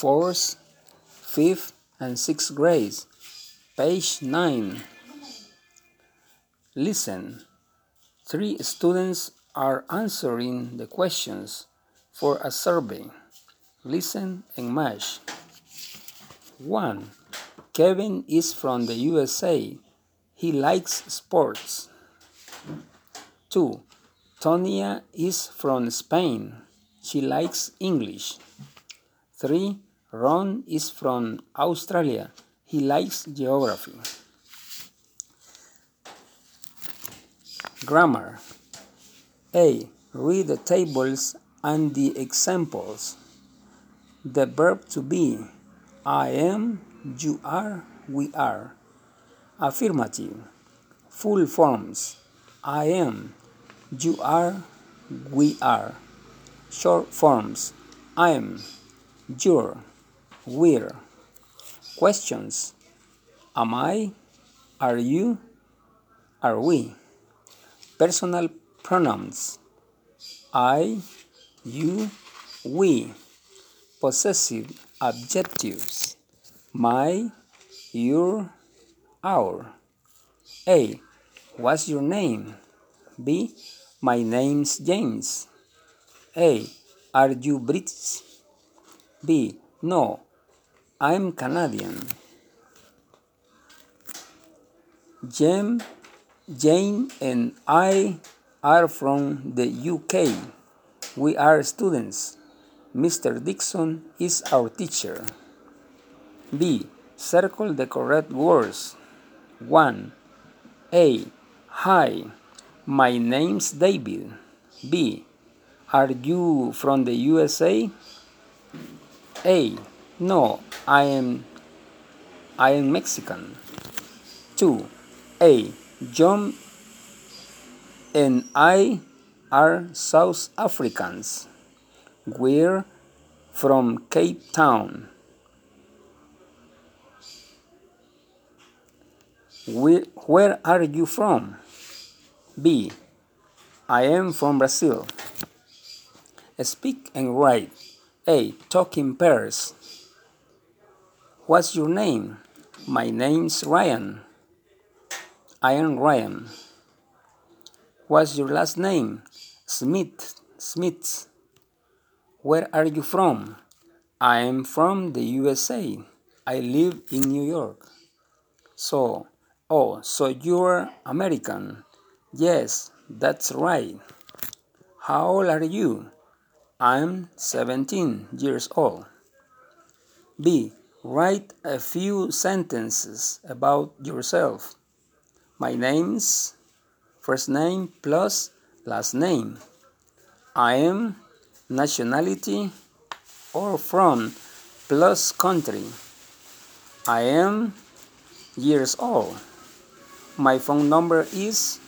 fourth, fifth, and sixth grades. Page 9. Listen. 3 students are answering the questions for a survey. Listen and match. 1. Kevin is from the USA. He likes sports. 2. Tonya is from Spain. She likes English. 3. Ron is from Australia. He likes geography. Grammar. A. Read the tables and the examples. The verb to be: I am, you are, we are. Affirmative. Full forms: I am, you are, we are. Short forms: I'm, you're, we're. Questions: am I, are you, are we. Personal pronouns: I, you, we. Possessive adjectives: my, your, our. A. What's your name? B. My name's James. A. Are you British? B. No, I'm Canadian. Jane and I are from the UK. We are students. Mr. Dixon is our teacher. B. Circle the correct words. 1. A. Hi, my name's David. B. Are you from the USA? A. No, I am Mexican. 2. A. John and I are South Africans. We're from Cape Town. Where are you from? B. I am from Brazil. Speak and write. A. Talk in pairs. What's your name? My name's Ryan. I am Ryan. What's your last name? Smith. Where are you from? I am from the USA. I live in New York. So you're American. Yes, that's right. How old are you? I'm 17 years old. B. Write a few sentences about yourself. My name's first name plus last name. I am, nationality, or from plus country. I am years old. My phone number is